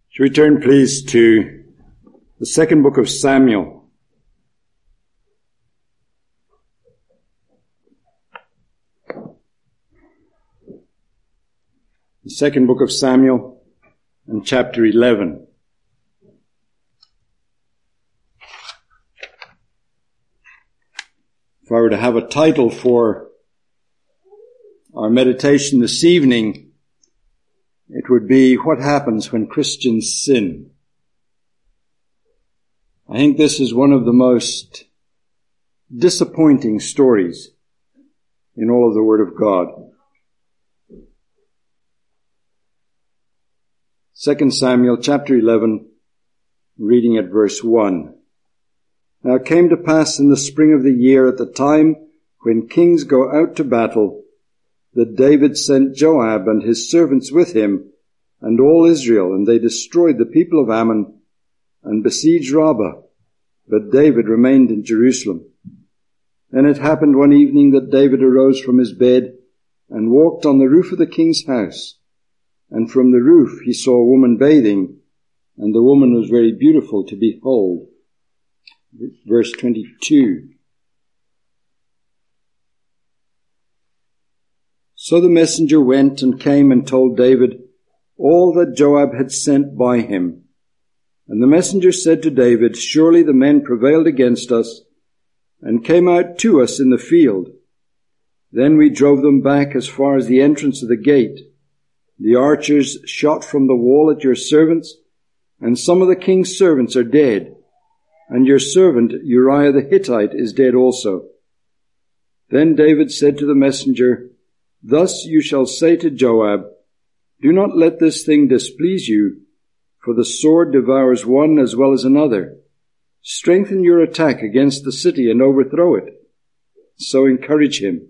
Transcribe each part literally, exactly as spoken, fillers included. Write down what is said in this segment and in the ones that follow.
Shall we turn, please, to the second book of Samuel? The second book of Samuel and chapter eleven. If I were to have a title for our meditation this evening, it would be, What Happens When Christians Sin? I think this is one of the most disappointing stories in all of the Word of God. Second Samuel chapter eleven, reading at verse one. Now it came to pass in the spring of the year, at the time when kings go out to battle, that David sent Joab and his servants with him and all Israel, and they destroyed the people of Ammon and besieged Rabbah. But David remained in Jerusalem. Then it happened one evening that David arose from his bed and walked on the roof of the king's house. And from the roof he saw a woman bathing, and the woman was very beautiful to behold. Verse twenty-two. So the messenger went and came and told David all that Joab had sent by him. And the messenger said to David, Surely the men prevailed against us and came out to us in the field. Then we drove them back as far as the entrance of the gate. The archers shot from the wall at your servants, and some of the king's servants are dead, and your servant Uriah the Hittite is dead also. Then David said to the messenger, Thus you shall say to Joab, Do not let this thing displease you, for the sword devours one as well as another. Strengthen your attack against the city and overthrow it. So encourage him.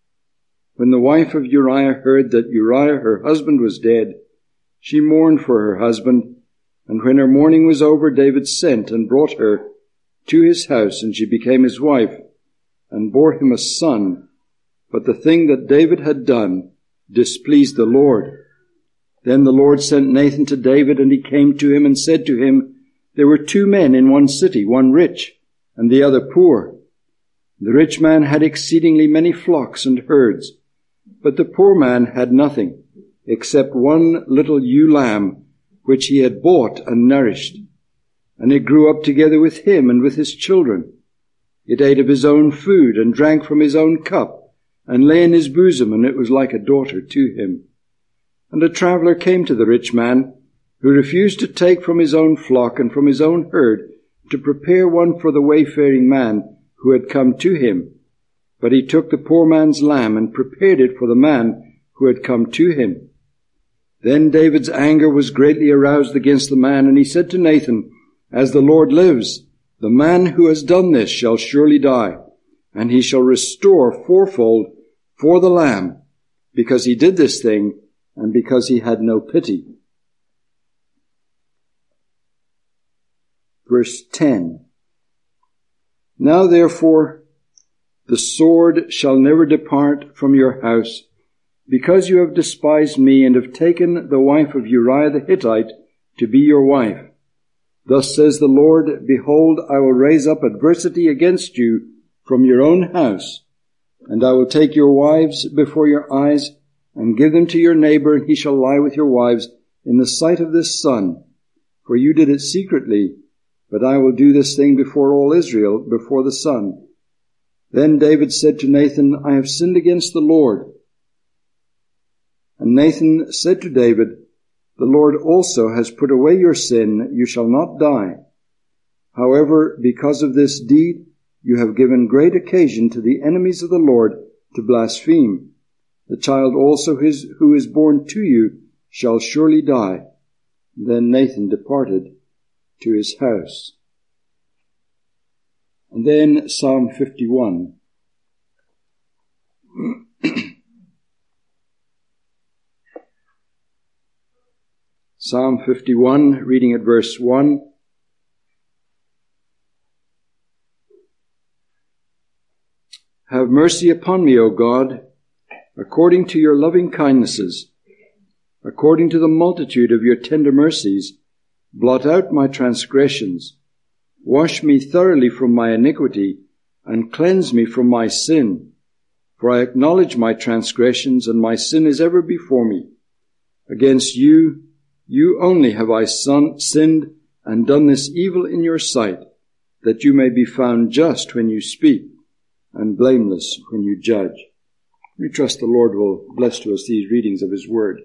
When the wife of Uriah heard that Uriah her husband was dead, she mourned for her husband, and when her mourning was over, David sent and brought her to his house, and she became his wife, and bore him a son. But the thing that David had done displeased the Lord. Then the Lord sent Nathan to David, and he came to him and said to him, There were two men in one city, one rich and the other poor. The rich man had exceedingly many flocks and herds, but the poor man had nothing except one little ewe lamb, which he had bought and nourished. And it grew up together with him and with his children. It ate of his own food and drank from his own cup, and lay in his bosom, and it was like a daughter to him. And a traveller came to the rich man, who refused to take from his own flock and from his own herd to prepare one for the wayfaring man who had come to him. But he took the poor man's lamb and prepared it for the man who had come to him. Then David's anger was greatly aroused against the man, and he said to Nathan, As the Lord lives, the man who has done this shall surely die, and he shall restore fourfold for the lamb, because he did this thing, and because he had no pity. Verse ten. Now therefore, the sword shall never depart from your house, because you have despised me, and have taken the wife of Uriah the Hittite to be your wife. Thus says the Lord, Behold, I will raise up adversity against you from your own house, and I will take your wives before your eyes, and give them to your neighbor, and he shall lie with your wives in the sight of this sun. For you did it secretly, but I will do this thing before all Israel, before the sun. Then David said to Nathan, I have sinned against the Lord. And Nathan said to David, The Lord also has put away your sin, you shall not die. However, because of this deed, you have given great occasion to the enemies of the Lord to blaspheme. The child also his, who is born to you shall surely die. Then Nathan departed to his house. And then Psalm fifty-one. Psalm fifty-one, reading at verse one. Have mercy upon me, O God, according to your loving kindnesses, according to the multitude of your tender mercies, Blot out my transgressions. Wash me thoroughly from my iniquity, and cleanse me from my sin. For I acknowledge my transgressions, and my sin is ever before me. Against you, you only have I son, sinned, and done this evil in your sight, that you may be found just when you speak, and blameless when you judge. We trust the Lord will bless to us these readings of his word.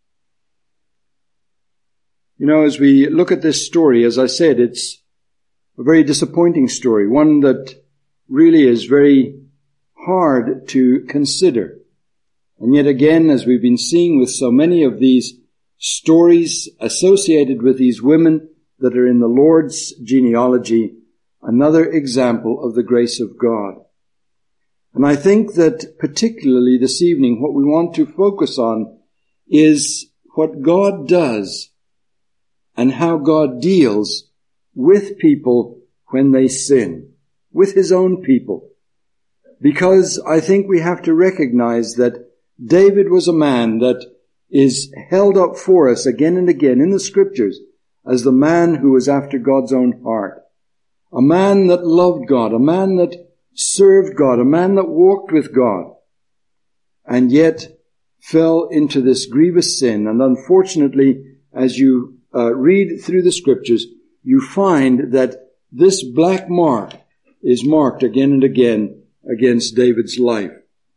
You know, as we look at this story, as I said, it's a very disappointing story, one that really is very hard to consider. And yet again, as we've been seeing with so many of these stories associated with these women that are in the Lord's genealogy, another example of the grace of God. And I think that particularly this evening, what we want to focus on is what God does and how God deals with people when they sin, with his own people. Because I think we have to recognize that David was a man that is held up for us again and again in the scriptures as the man who was after God's own heart. A man that loved God, a man that served God, a man that walked with God, and yet fell into this grievous sin. And unfortunately, as you uh, read through the scriptures, you find that this black mark is marked again and again against David's life.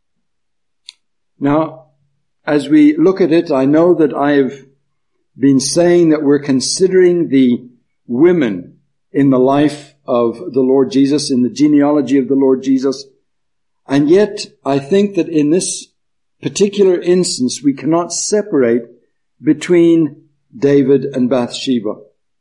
Now, as we look at it, I know that I've been saying that we're considering the women in the life of the Lord Jesus, in the genealogy of the Lord Jesus. And yet, I think that in this particular instance, we cannot separate between David and Bathsheba.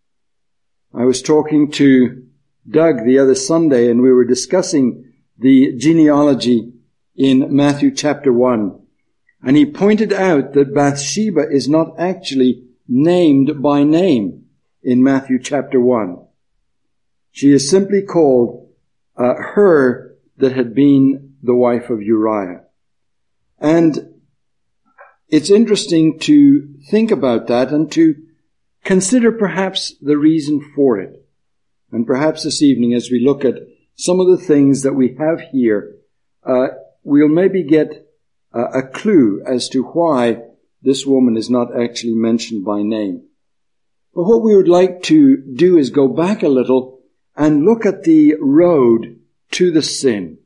I was talking to Doug the other Sunday, and we were discussing the genealogy in Matthew chapter one. And he pointed out that Bathsheba is not actually named by name in Matthew chapter one. She is simply called uh, her that had been the wife of Uriah. And it's interesting to think about that and to consider perhaps the reason for it. And perhaps this evening, as we look at some of the things that we have here, uh, we'll maybe get uh, a clue as to why this woman is not actually mentioned by name. But what we would like to do is go back a little and look at the road to the sin.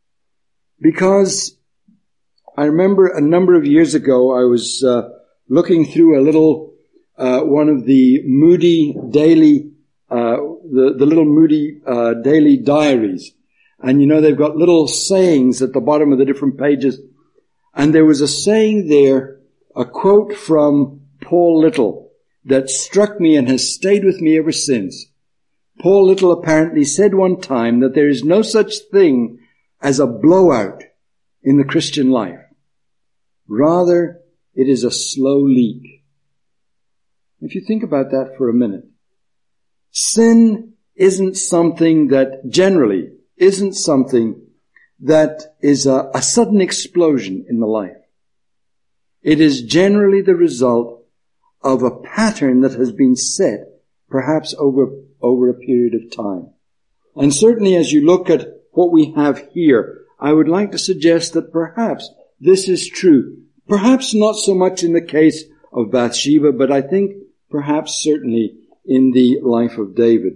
Because I remember a number of years ago, I was uh, looking through a little, uh, one of the Moody daily, uh, the, the little Moody uh, daily diaries. And you know, they've got little sayings at the bottom of the different pages. And there was a saying there, a quote from Paul Little, that struck me and has stayed with me ever since. Paul Little apparently said one time that there is no such thing as a blowout in the Christian life. Rather, it is a slow leak. If you think about that for a minute, sin isn't something that generally isn't something that is a, a sudden explosion in the life. It is generally the result of a pattern that has been set, perhaps over, over a period of time. And certainly as you look at what we have here, I would like to suggest that perhaps this is true. Perhaps not so much in the case of Bathsheba, but I think perhaps certainly in the life of David.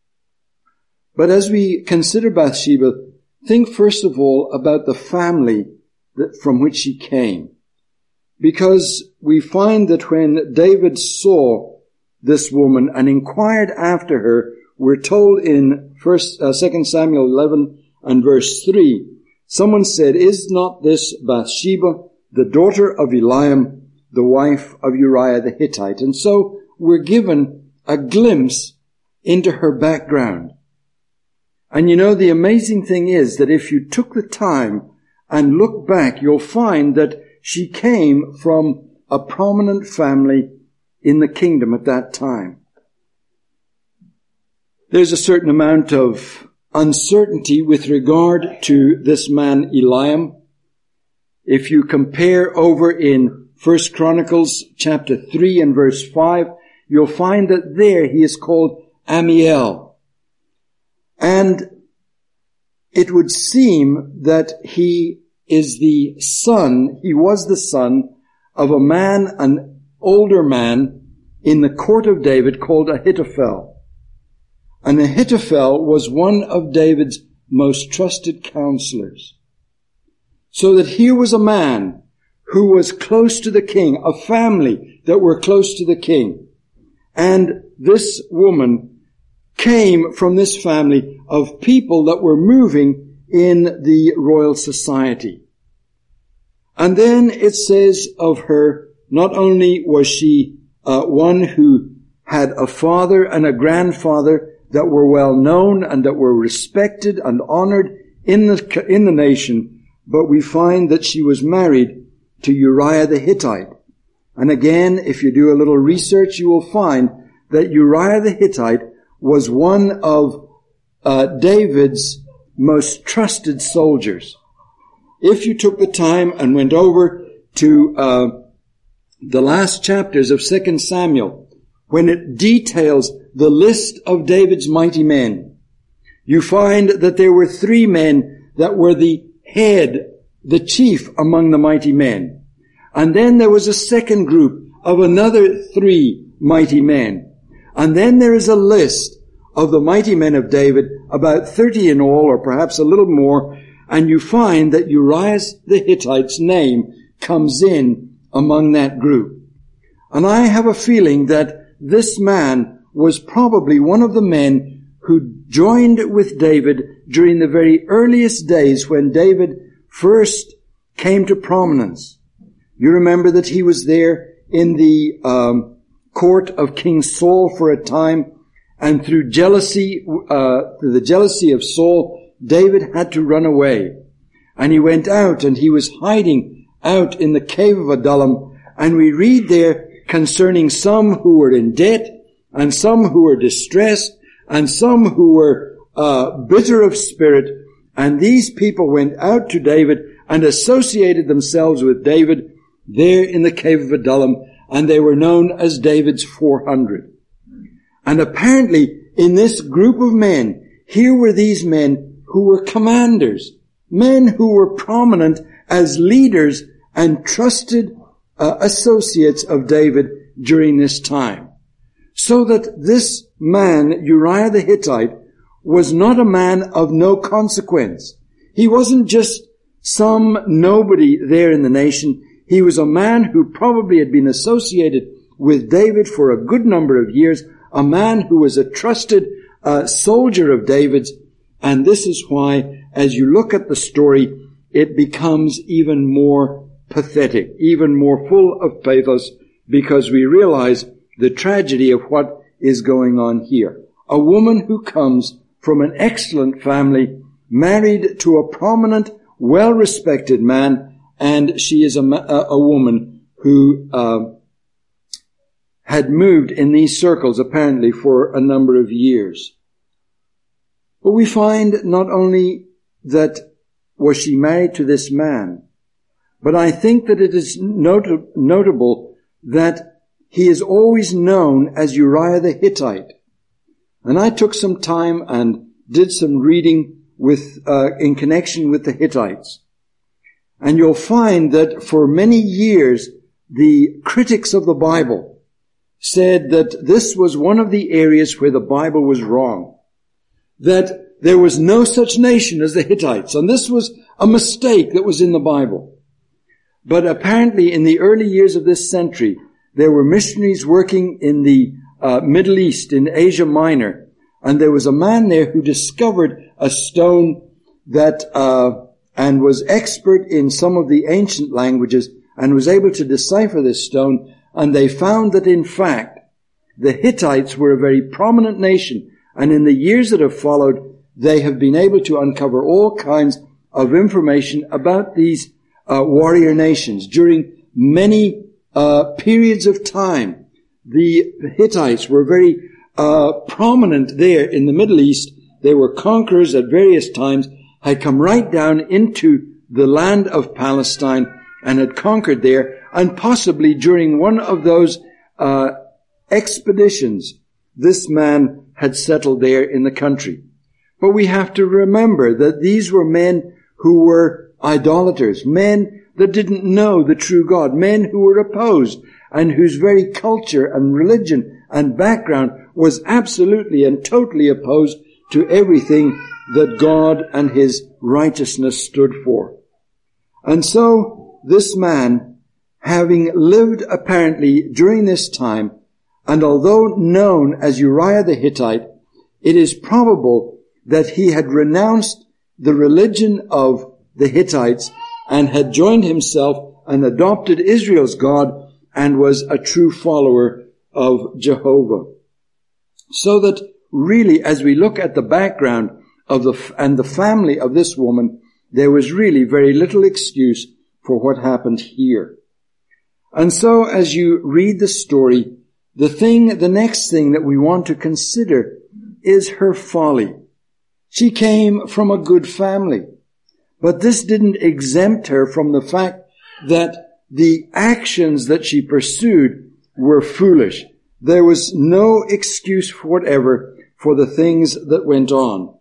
But as we consider Bathsheba, think first of all about the family that, from which she came. Because we find that when David saw this woman and inquired after her, we're told in first, uh, Second Samuel eleven and verse three, someone said, "Is not this Bathsheba, the daughter of Eliam, the wife of Uriah the Hittite?" And so we're given a glimpse into her background. And you know, the amazing thing is that if you took the time and look back, you'll find that she came from a prominent family in the kingdom at that time. There's a certain amount of uncertainty with regard to this man Eliam. If you compare over in First Chronicles chapter three and verse five, you'll find that there he is called Amiel. And it would seem that he is the son, he was the son of a man, an older man in the court of David called Ahithophel. And Ahithophel was one of David's most trusted counselors. So that here was a man who was close to the king, a family that were close to the king. And this woman came from this family of people that were moving in the royal society. And then it says of her, not only was she uh, one who had a father and a grandfather that were well known and that were respected and honored in the, in the nation, but we find that she was married to Uriah the Hittite. And again, if you do a little research, you will find that Uriah the Hittite was one of uh, David's most trusted soldiers. If you took the time and went over to uh, the last chapters of Second Samuel, when it details the list of David's mighty men, you find that there were three men that were the head, the chief among the mighty men. And then there was a second group of another three mighty men. And then there is a list of the mighty men of David, about thirty in all, or perhaps a little more, and you find that Uriah the Hittite's name comes in among that group. And I have a feeling that this man was probably one of the men who joined with David during the very earliest days when David first came to prominence. You remember that he was there in the um, court of King Saul for a time, and through jealousy, uh, through the jealousy of Saul, David had to run away. And he went out and he was hiding out in the cave of Adullam. And we read there concerning some who were in debt and some who were distressed and some who were uh, bitter of spirit. And these people went out to David and associated themselves with David there in the cave of Adullam. And they were known as David's four hundred. And apparently in this group of men, here were these men who were commanders, men who were prominent as leaders and trusted uh, associates of David during this time. So that this man, Uriah the Hittite, was not a man of no consequence. He wasn't just some nobody there in the nation. He was a man who probably had been associated with David for a good number of years, a man who was a trusted uh, soldier of David's. And this is why, as you look at the story, it becomes even more pathetic, even more full of pathos, because we realize the tragedy of what is going on here. A woman who comes from an excellent family, married to a prominent, well-respected man, and she is a, a, a woman who uh, had moved in these circles apparently for a number of years. But we find not only that was she married to this man, but I think that it is not- notable that he is always known as Uriah the Hittite. And I took some time and did some reading with uh, in connection with the Hittites. And you'll find that for many years, the critics of the Bible said that this was one of the areas where the Bible was wrong. That there was no such nation as the Hittites. And this was a mistake that was in the Bible. But apparently in the early years of this century, there were missionaries working in the uh, Middle East, in Asia Minor. And there was a man there who discovered a stone that, uh, and was expert in some of the ancient languages and was able to decipher this stone. And they found that in fact, the Hittites were a very prominent nation. And in the years that have followed, they have been able to uncover all kinds of information about these uh, warrior nations. During many uh, periods of time, the Hittites were very uh, prominent there in the Middle East. They were conquerors at various times, had come right down into the land of Palestine and had conquered there. And possibly during one of those uh expeditions this man had settled there in the country. But we have to remember that these were men who were idolaters, men that didn't know the true God, men who were opposed and whose very culture and religion and background was absolutely and totally opposed to everything that God and his righteousness stood for. And so this man, having lived apparently during this time, and although known as Uriah the Hittite, it is probable that he had renounced the religion of the Hittites and had joined himself and adopted Israel's God and was a true follower of Jehovah. So that really, as we look at the background of the and the family of this woman, there was really very little excuse for what happened here. And so as you read the story, the thing, the next thing that we want to consider is her folly. She came from a good family, but this didn't exempt her from the fact that the actions that she pursued were foolish. There was no excuse whatever for the things that went on.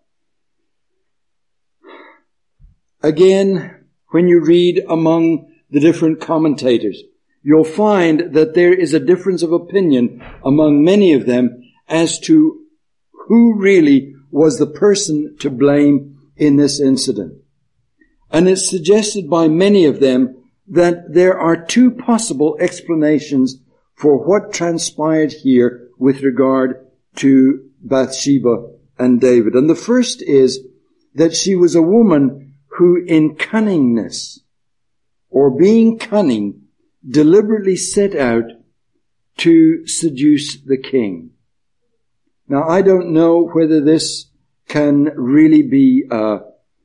Again, when you read among the different commentators, you'll find that there is a difference of opinion among many of them as to who really was the person to blame in this incident. And it's suggested by many of them that there are two possible explanations for what transpired here with regard to Bathsheba and David. And the first is that she was a woman who in cunningness, or being cunning, deliberately set out to seduce the king. Now, I don't know whether this can really be, uh,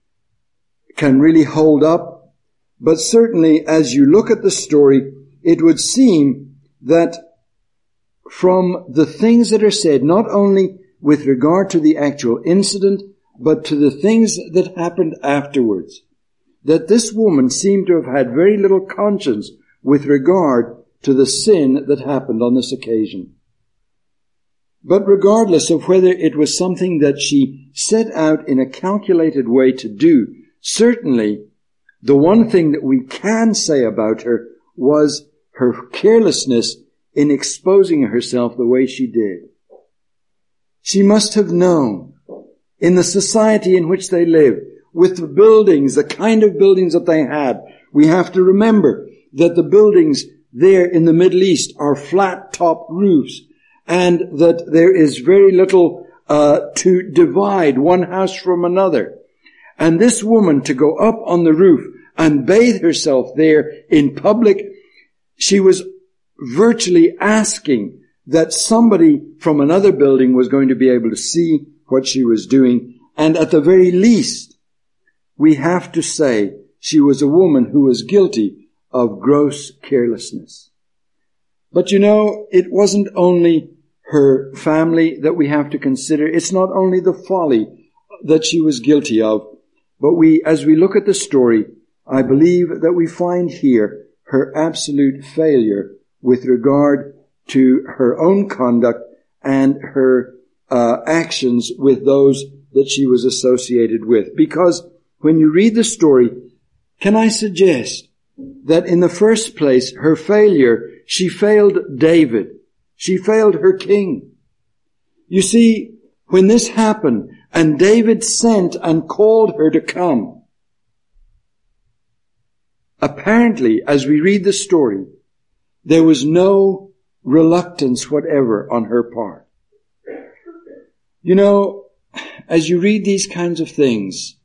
can really hold up, but certainly as you look at the story, it would seem that from the things that are said, not only with regard to the actual incident, but to the things that happened afterwards, that this woman seemed to have had very little conscience with regard to the sin that happened on this occasion. But regardless of whether it was something that she set out in a calculated way to do, certainly the one thing that we can say about her was her carelessness in exposing herself the way she did. She must have known, in the society in which they lived, with the buildings, the kind of buildings that they had, we have to remember that the buildings there in the Middle East are flat-top roofs, and that there is very little uh, to divide one house from another. And this woman to go up on the roof and bathe herself there in public, she was virtually asking that somebody from another building was going to be able to see what she was doing. And at the very least, we have to say she was a woman who was guilty of gross carelessness. But you know, it wasn't only her family that we have to consider. It's not only the folly that she was guilty of, but we, as we look at the story, I believe that we find here her absolute failure with regard to her own conduct and her uh, actions with those that she was associated with. Because when you read the story, can I suggest that in the first place, her failure, she failed David. She failed her king. You see, when this happened and David sent and called her to come, apparently, as we read the story, there was no reluctance whatever on her part. You know, as you read these kinds of things,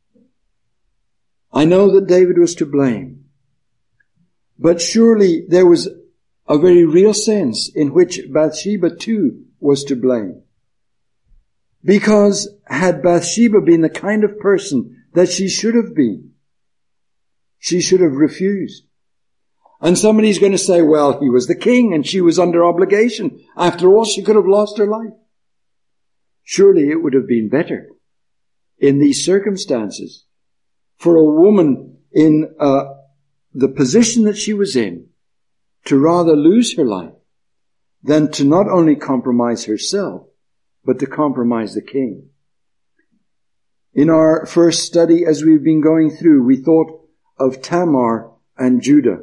I know that David was to blame, but surely there was a very real sense in which Bathsheba too was to blame. Because had Bathsheba been the kind of person that she should have been, she should have refused. And somebody's going to say, well, he was the king and she was under obligation. After all, she could have lost her life. Surely it would have been better in these circumstances for a woman in uh, the position that she was in to rather lose her life than to not only compromise herself, but to compromise the king. In our first study, as we've been going through, we thought of Tamar and Judah.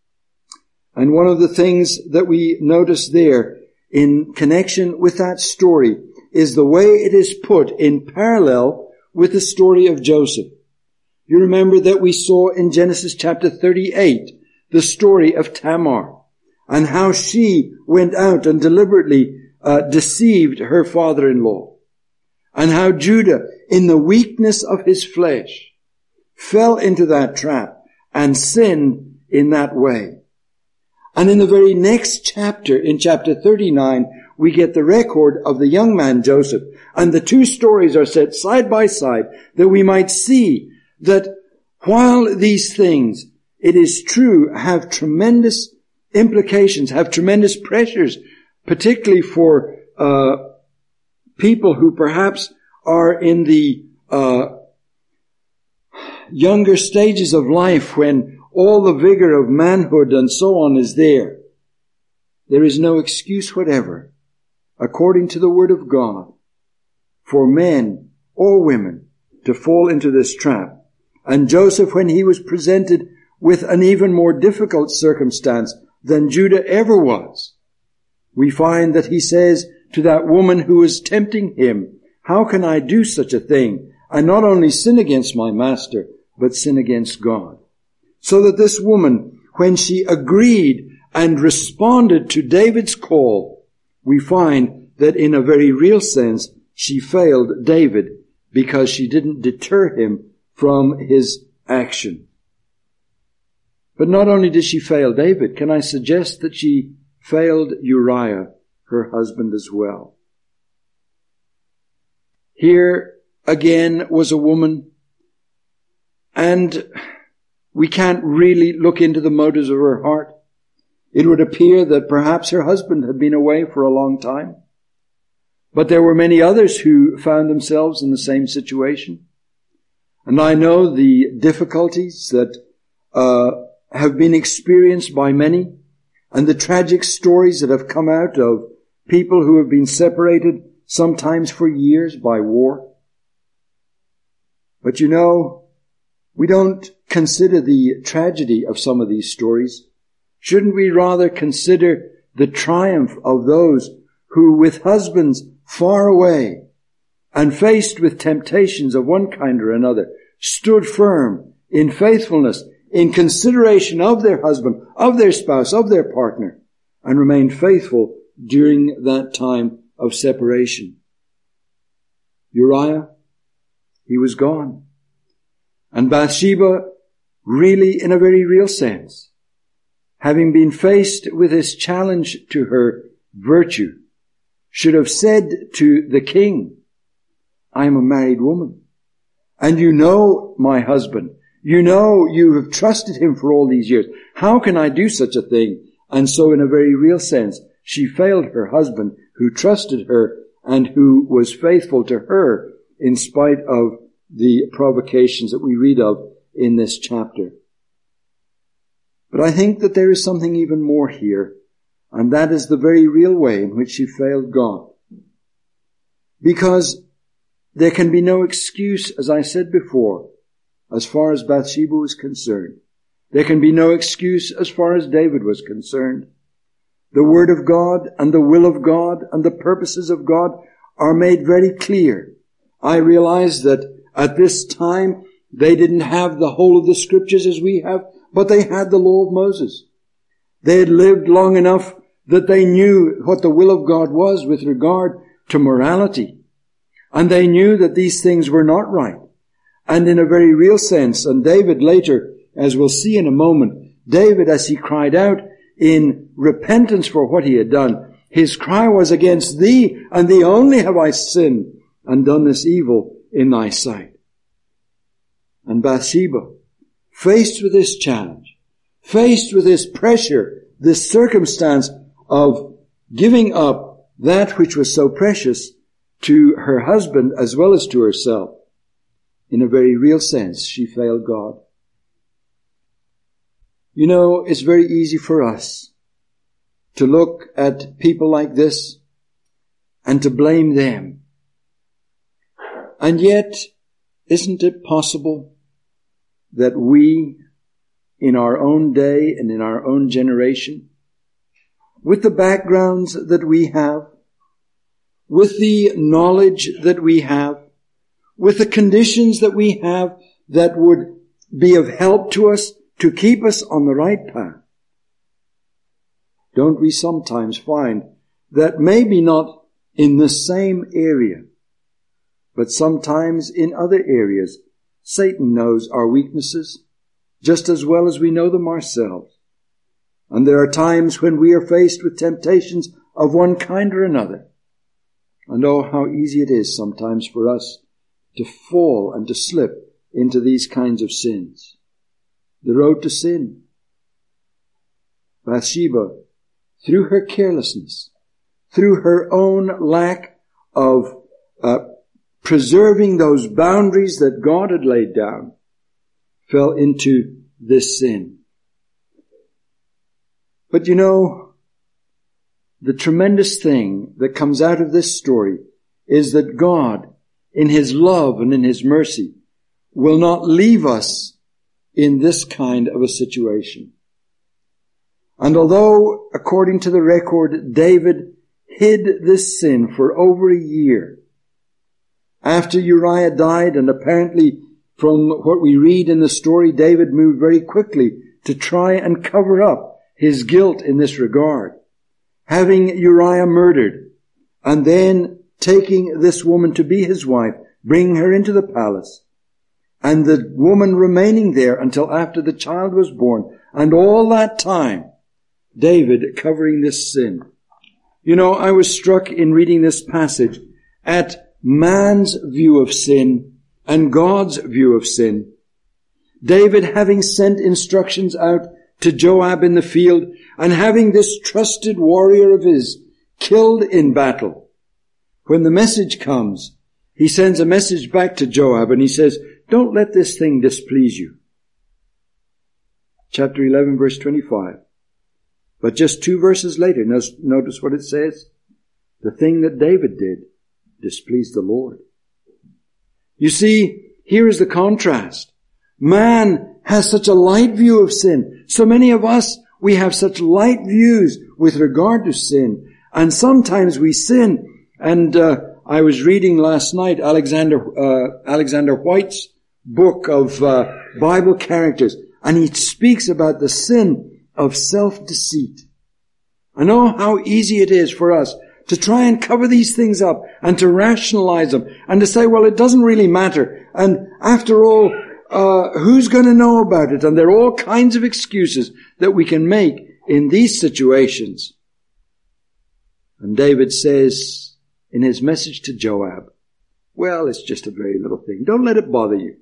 And one of the things that we notice there in connection with that story is the way it is put in parallel with the story of Joseph. You remember that we saw in Genesis chapter thirty-eight the story of Tamar and how she went out and deliberately uh, deceived her father-in-law, and how Judah, in the weakness of his flesh, fell into that trap and sinned in that way. And in the very next chapter, in chapter thirty-nine, we get the record of the young man Joseph. And the two stories are set side by side that we might see that while these things, it is true, have tremendous implications, have tremendous pressures, particularly for uh people who perhaps are in the uh younger stages of life when all the vigor of manhood and so on is there. There is no excuse whatever, according to the Word of God, for men or women to fall into this trap. And Joseph, when he was presented with an even more difficult circumstance than Judah ever was, we find that he says to that woman who was tempting him, "How can I do such a thing and not only sin against my master, but sin against God?" So that this woman, when she agreed and responded to David's call, we find that in a very real sense, she failed David because she didn't deter him from his action. But not only did she fail David, can I suggest that she failed Uriah, her husband, as well. Here again was a woman, and we can't really look into the motives of her heart. It would appear that perhaps her husband had been away for a long time. But there were many others who found themselves in the same situation. And I know the difficulties that uh, have been experienced by many, and the tragic stories that have come out of people who have been separated, sometimes for years, by war. But you know, we don't consider the tragedy of some of these stories. Shouldn't we rather consider the triumph of those who, with husbands far away and faced with temptations of one kind or another, stood firm in faithfulness, in consideration of their husband, of their spouse, of their partner, and remained faithful during that time of separation? Uriah, he was gone. And Bathsheba, really in a very real sense, having been faced with this challenge to her virtue, should have said to the king, "I am a married woman, and you know my husband. You know you have trusted him for all these years. How can I do such a thing?" And so in a very real sense, she failed her husband, who trusted her and who was faithful to her in spite of the provocations that we read of in this chapter. But I think that there is something even more here, and that is the very real way in which she failed God. Because there can be no excuse, as I said before, as far as Bathsheba was concerned. There can be no excuse as far as David was concerned. The Word of God and the will of God and the purposes of God are made very clear. I realize that at this time they didn't have the whole of the Scriptures as we have, but they had the law of Moses. They had lived long enough that they knew what the will of God was with regard to morality. And they knew that these things were not right. And in a very real sense, and David later, as we'll see in a moment, David, as he cried out in repentance for what he had done, his cry was, "Against thee and thee only have I sinned and done this evil in thy sight." And Bathsheba, faced with this challenge, faced with this pressure, this circumstance of giving up that which was so precious to her husband as well as to herself, in a very real sense, she failed God. You know, it's very easy for us to look at people like this and to blame them. And yet, isn't it possible that we, in our own day and in our own generation, with the backgrounds that we have, with the knowledge that we have, with the conditions that we have that would be of help to us to keep us on the right path, don't we sometimes find that maybe not in the same area, but sometimes in other areas, Satan knows our weaknesses just as well as we know them ourselves. And there are times when we are faced with temptations of one kind or another. And oh, how easy it is sometimes for us to fall and to slip into these kinds of sins. The road to sin. Bathsheba, through her carelessness, through her own lack of uh, preserving those boundaries that God had laid down, fell into this sin. But you know, the tremendous thing that comes out of this story is that God, in His love and in His mercy, will not leave us in this kind of a situation. And although, according to the record, David hid this sin for over a year, after Uriah died, and apparently from what we read in the story, David moved very quickly to try and cover up his guilt in this regard. Having Uriah murdered, and then taking this woman to be his wife, bringing her into the palace, and the woman remaining there until after the child was born, and all that time, David covering this sin. You know, I was struck in reading this passage at man's view of sin and God's view of sin. David, having sent instructions out to Joab in the field, and having this trusted warrior of his killed in battle, when the message comes, he sends a message back to Joab and he says, don't let this thing displease you. Chapter eleven, verse twenty-five. But just two verses later, notice what it says. The thing that David did displeased the Lord. You see, here is the contrast. Man has such a light view of sin. So many of us, we have such light views with regard to sin. And sometimes we sin. And uh, I was reading last night Alexander uh, Alexander White's book of uh, Bible characters. And he speaks about the sin of self-deceit. I know how easy it is for us to try and cover these things up and to rationalize them and to say, well, it doesn't really matter. And after all, uh, who's going to know about it? And there are all kinds of excuses that we can make in these situations. And David says in his message to Joab, well, it's just a very little thing. Don't let it bother you.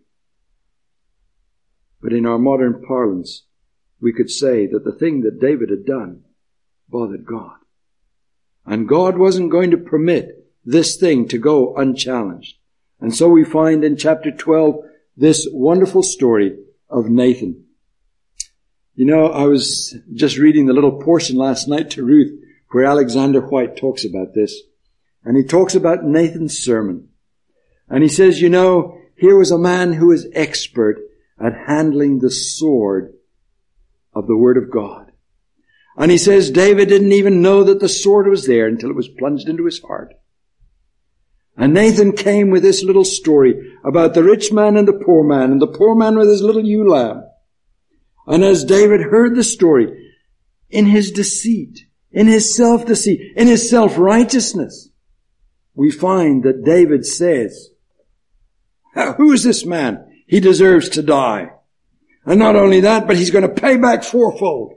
But in our modern parlance, we could say that the thing that David had done bothered God. And God wasn't going to permit this thing to go unchallenged. And so we find in chapter twelve this wonderful story of Nathan. You know, I was just reading the little portion last night to Ruth where Alexander White talks about this. And he talks about Nathan's sermon. And he says, you know, here was a man who was expert at handling the sword of the Word of God. And he says David didn't even know that the sword was there until it was plunged into his heart. And Nathan came with this little story about the rich man and the poor man, and the poor man with his little ewe lamb. And as David heard the story, in his deceit, in his self-deceit, in his self-righteousness, we find that David says, who is this man? He deserves to die. And not only that, but he's going to pay back fourfold.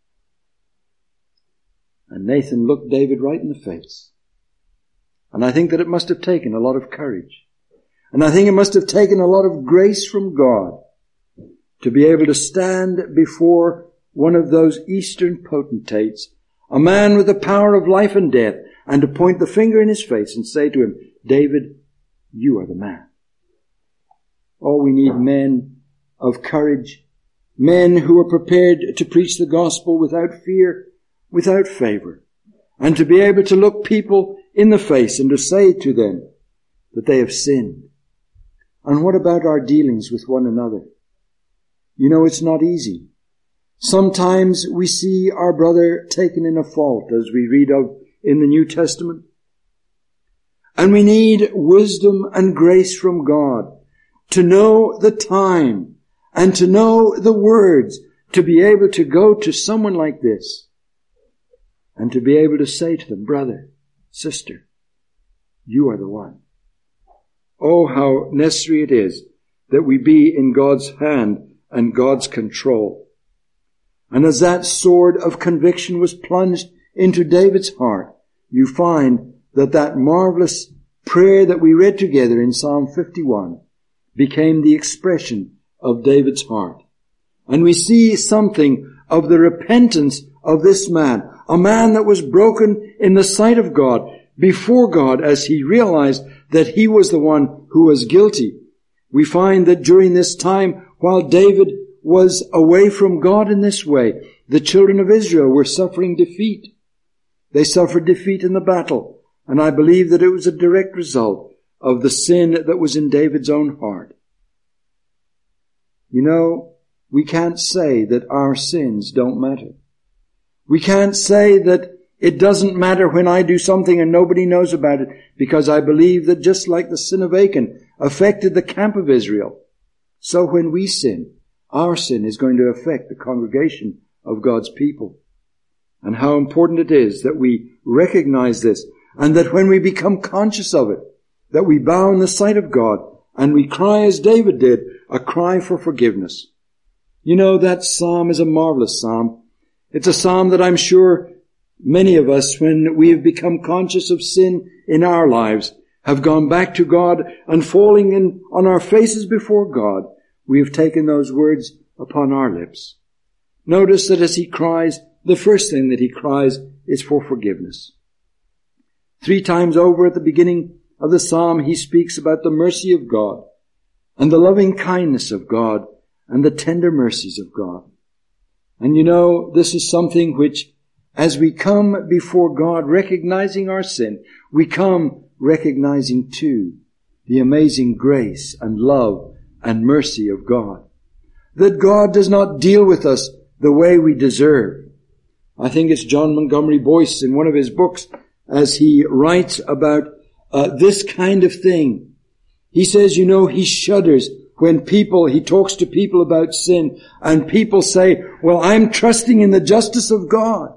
And Nathan looked David right in the face. And I think that it must have taken a lot of courage. And I think it must have taken a lot of grace from God to be able to stand before one of those Eastern potentates, a man with the power of life and death, and to point the finger in his face and say to him, David, you are the man. Oh, we need men of courage, men who are prepared to preach the gospel without fear without favor, and to be able to look people in the face and to say to them that they have sinned. And what about our dealings with one another? You know, it's not easy. Sometimes we see our brother taken in a fault, as we read of in the New Testament. And we need wisdom and grace from God to know the time and to know the words to be able to go to someone like this and to be able to say to them, brother, sister, you are the one. Oh, how necessary it is that we be in God's hand and God's control. And as that sword of conviction was plunged into David's heart, you find that that marvelous prayer that we read together in Psalm fifty-one became the expression of David's heart. And we see something of the repentance of this man, a man that was broken in the sight of God, before God, as he realized that he was the one who was guilty. We find that during this time, while David was away from God in this way, the children of Israel were suffering defeat. They suffered defeat in the battle, and I believe that it was a direct result of the sin that was in David's own heart. You know, we can't say that our sins don't matter. We can't say that it doesn't matter when I do something and nobody knows about it, because I believe that just like the sin of Achan affected the camp of Israel, so when we sin, our sin is going to affect the congregation of God's people. And how important it is that we recognize this, and that when we become conscious of it, that we bow in the sight of God and we cry as David did, a cry for forgiveness. You know, that psalm is a marvelous psalm. It's a psalm that I'm sure many of us, when we have become conscious of sin in our lives, have gone back to God and falling in on our faces before God, we have taken those words upon our lips. Notice that as he cries, the first thing that he cries is for forgiveness. Three times over at the beginning of the psalm, he speaks about the mercy of God and the loving kindness of God and the tender mercies of God. And you know, this is something which, as we come before God recognizing our sin, we come recognizing too the amazing grace and love and mercy of God. That God does not deal with us the way we deserve. I think it's John Montgomery Boyce in one of his books, as he writes about uh, this kind of thing. He says, you know, he shudders when people, he talks to people about sin, and people say, well, I'm trusting in the justice of God.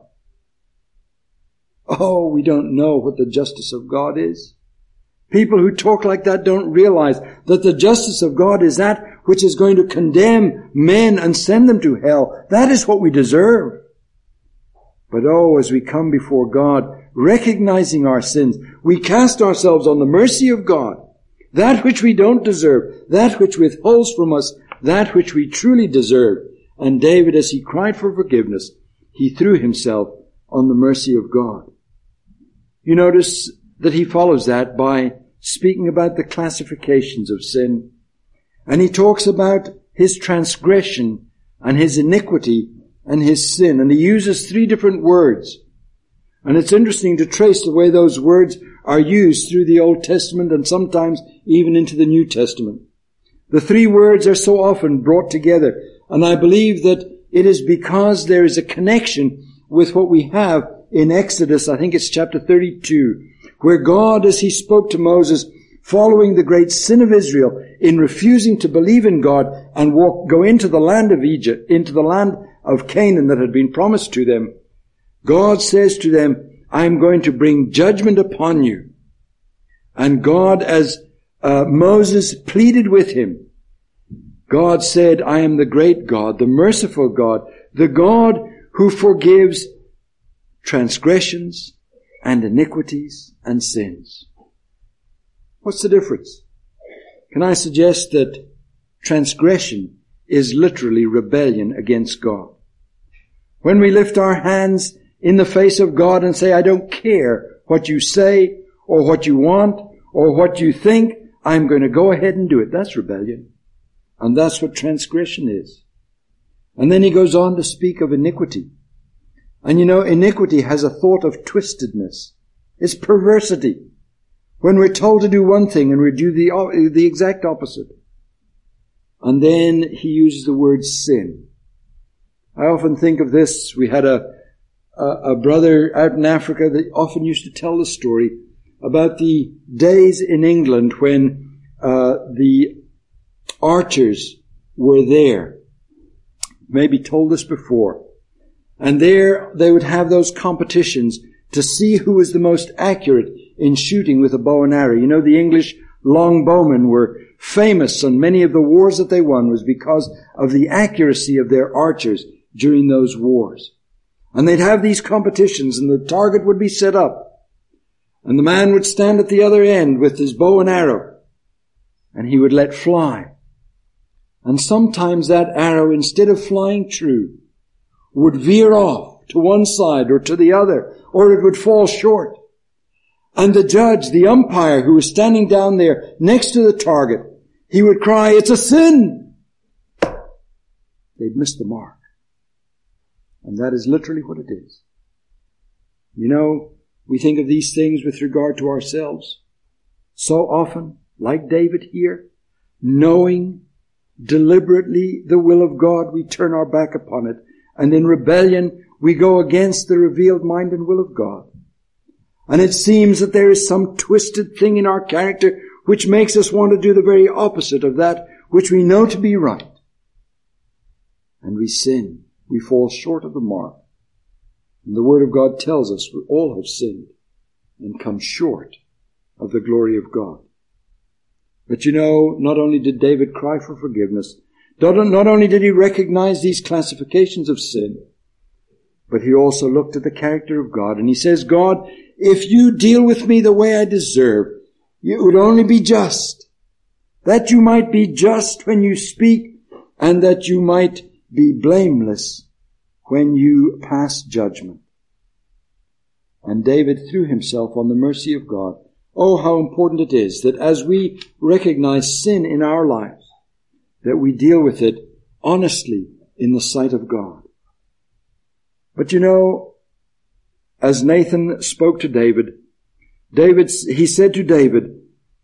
Oh, we don't know what the justice of God is. People who talk like that don't realize that the justice of God is that which is going to condemn men and send them to hell. That is what we deserve. But oh, as we come before God, recognizing our sins, we cast ourselves on the mercy of God, that which we don't deserve, that which withholds from us that which we truly deserve. And David, as he cried for forgiveness, he threw himself on the mercy of God. You notice that he follows that by speaking about the classifications of sin. And he talks about his transgression and his iniquity and his sin. And he uses three different words. And it's interesting to trace the way those words are used through the Old Testament and sometimes even into the New Testament. The three words are so often brought together. And I believe that it is because there is a connection with what we have in Exodus, I think it's chapter thirty-two, where God, as he spoke to Moses, following the great sin of Israel in refusing to believe in God and walk, go into the land of Egypt, into the land of Canaan that had been promised to them, God says to them, I'm going to bring judgment upon you. And God, as uh, Moses pleaded with him, God said, I am the great God, the merciful God, the God who forgives transgressions and iniquities and sins. What's the difference? Can I suggest that transgression is literally rebellion against God? When we lift our hands in the face of God and say, I don't care what you say or what you want or what you think, I'm going to go ahead and do it. That's rebellion. And that's what transgression is. And then he goes on to speak of iniquity. And you know, iniquity has a thought of twistedness. It's perversity. When we're told to do one thing and we do the, the exact opposite. And then he uses the word sin. I often think of this. We had a, a, a brother out in Africa that often used to tell the story about the days in England when uh, the archers were there. Maybe told this before. And there they would have those competitions to see who was the most accurate in shooting with a bow and arrow. You know, the English longbowmen were famous, and many of the wars that they won was because of the accuracy of their archers during those wars. And they'd have these competitions, and the target would be set up. And the man would stand at the other end with his bow and arrow, and he would let fly. And sometimes that arrow, instead of flying true, would veer off to one side or to the other, or it would fall short. And the judge, the umpire who was standing down there next to the target, he would cry, "It's a sin!" They'd missed the mark. And that is literally what it is. You know, we think of these things with regard to ourselves. So often, like David here, knowing deliberately the will of God, we turn our back upon it. And in rebellion, we go against the revealed mind and will of God. And it seems that there is some twisted thing in our character which makes us want to do the very opposite of that which we know to be right. And we sin. We fall short of the mark. And the Word of God tells us we all have sinned and come short of the glory of God. But you know, not only did David cry for forgiveness, not only did he recognize these classifications of sin, but he also looked at the character of God. And he says, "God, if you deal with me the way I deserve, it would only be just. That you might be just when you speak, and that you might be blameless when you pass judgment." And David threw himself on the mercy of God. Oh, how important it is that as we recognize sin in our lives, that we deal with it honestly in the sight of God. But you know, as Nathan spoke to David, David, he said to David,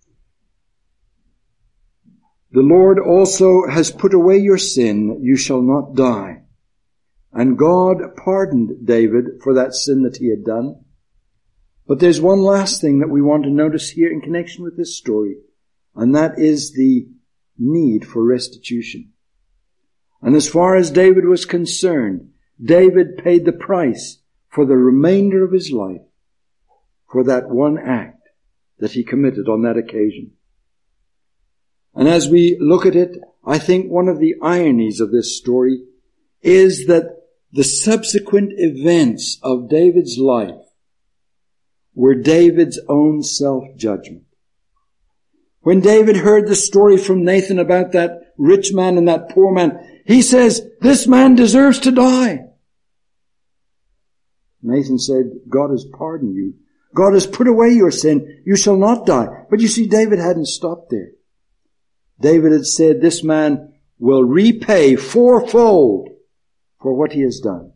"The Lord also has put away your sin, you shall not die." And God pardoned David for that sin that he had done. But there's one last thing that we want to notice here in connection with this story, and that is the need for restitution. And as far as David was concerned, David paid the price for the remainder of his life for that one act that he committed on that occasion. And as we look at it, I think one of the ironies of this story is that the subsequent events of David's life were David's own self-judgment. When David heard the story from Nathan about that rich man and that poor man, he says, "This man deserves to die." Nathan said, "God has pardoned you. God has put away your sin. You shall not die." But you see, David hadn't stopped there. David had said, "This man will repay fourfold for what he has done."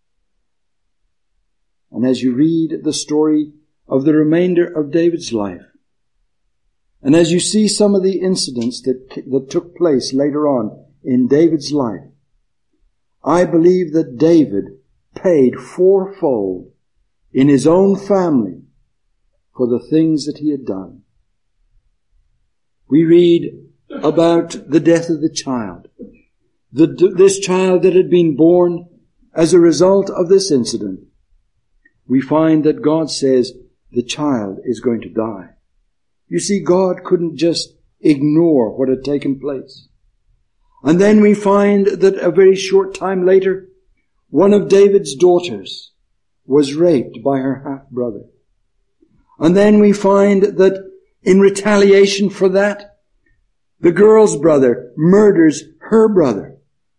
And as you read the story of the remainder of David's life, and as you see some of the incidents that, that took place later on in David's life, I believe that David paid fourfold in his own family for the things that he had done. We read about the death of the child. The, this child that had been born as a result of this incident. We find that God says the child is going to die. You see, God couldn't just ignore what had taken place. And then we find that a very short time later, one of David's daughters was raped by her half-brother. And then we find that in retaliation for that, the girl's brother murders her brother.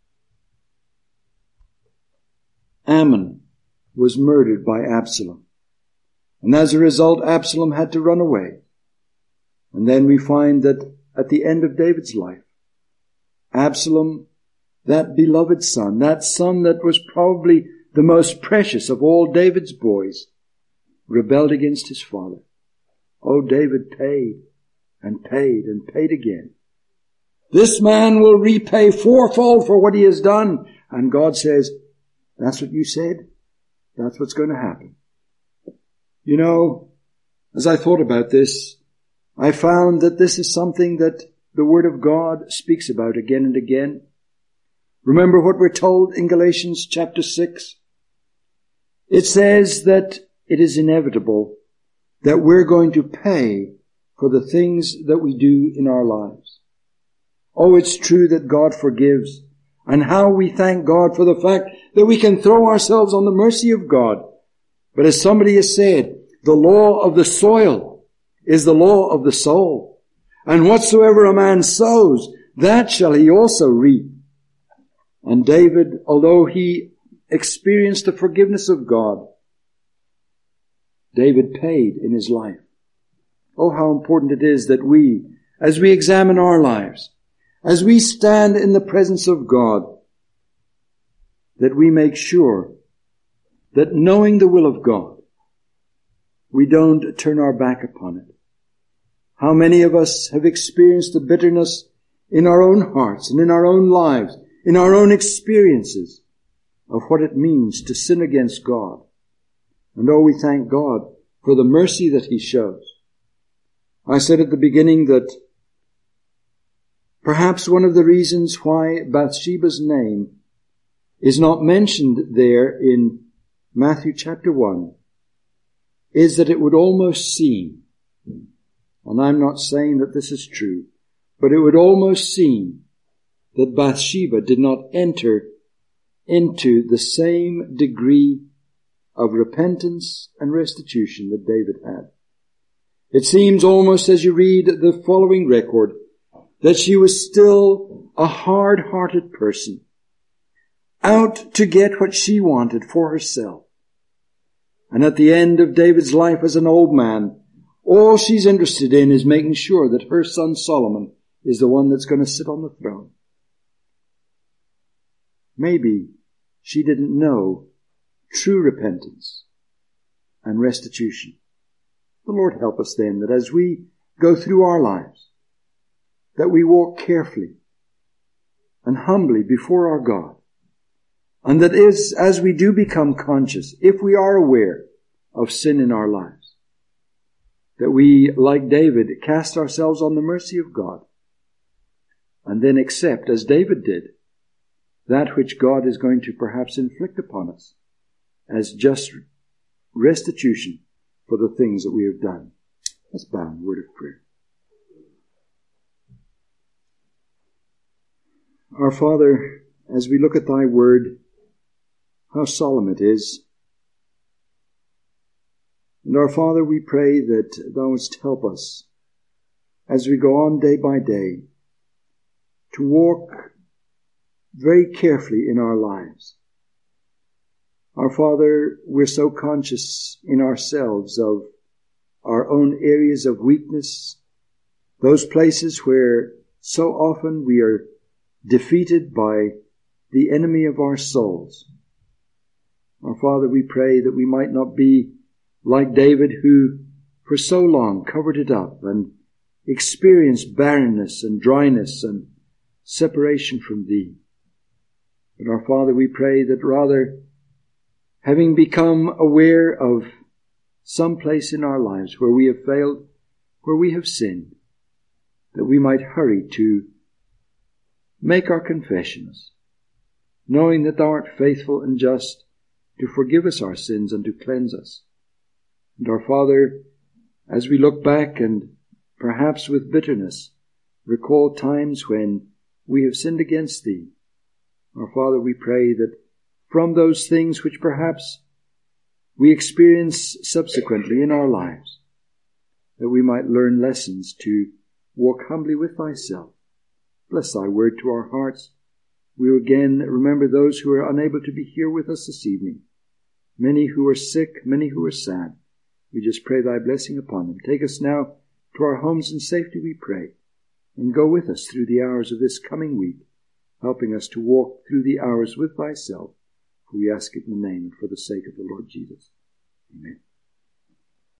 Ammon was murdered by Absalom. And as a result, Absalom had to run away. And then we find that at the end of David's life, Absalom, that beloved son, that son that was probably the most precious of all David's boys, rebelled against his father. Oh, David paid and paid and paid again. This man will repay fourfold for what he has done. And God says, that's what you said. That's what's going to happen. You know, as I thought about this, I found that this is something that the Word of God speaks about again and again. Remember what we're told in Galatians chapter six? It says that it is inevitable that we're going to pay for the things that we do in our lives. Oh, it's true that God forgives, and how we thank God for the fact that we can throw ourselves on the mercy of God. But as somebody has said, the law of the soil is the law of the soul. And whatsoever a man sows, that shall he also reap. And David, although he experienced the forgiveness of God, David paid in his life. Oh, how important it is that we, as we examine our lives, as we stand in the presence of God, that we make sure that knowing the will of God, we don't turn our back upon it. How many of us have experienced the bitterness in our own hearts and in our own lives, in our own experiences of what it means to sin against God. And oh, we thank God for the mercy that He shows. I said at the beginning that perhaps one of the reasons why Bathsheba's name is not mentioned there in Matthew chapter one is that it would almost seem, and I'm not saying that this is true, but it would almost seem that Bathsheba did not enter into the same degree of repentance and restitution that David had. It seems almost as you read the following record that she was still a hard-hearted person, out to get what she wanted for herself. And at the end of David's life as an old man, all she's interested in is making sure that her son Solomon is the one that's going to sit on the throne. Maybe she didn't know true repentance and restitution. The Lord help us then that as we go through our lives, that we walk carefully and humbly before our God. And that is, as we do become conscious, if we are aware of sin in our lives, that we, like David, cast ourselves on the mercy of God and then accept, as David did, that which God is going to perhaps inflict upon us as just restitution for the things that we have done. Let's bow in a word of prayer. Our Father, as we look at Thy word, how solemn it is. And our Father, we pray that Thou wouldst help us as we go on day by day to walk very carefully in our lives. Our Father, we're so conscious in ourselves of our own areas of weakness, those places where so often we are defeated by the enemy of our souls. Our Father, we pray that we might not be like David, who for so long covered it up and experienced barrenness and dryness and separation from Thee. But our Father, we pray that rather, having become aware of some place in our lives where we have failed, where we have sinned, that we might hurry to make our confessions, knowing that Thou art faithful and just to forgive us our sins and to cleanse us. And our Father, as we look back and perhaps with bitterness recall times when we have sinned against Thee, our Father, we pray that from those things which perhaps we experience subsequently in our lives, that we might learn lessons to walk humbly with Thyself. Bless Thy word to our hearts. We will again remember those who are unable to be here with us this evening. Many who are sick, many who are sad. We just pray Thy blessing upon them. Take us now to our homes in safety, we pray, and go with us through the hours of this coming week, helping us to walk through the hours with Thyself. For we ask it in the name and for the sake of the Lord Jesus. Amen.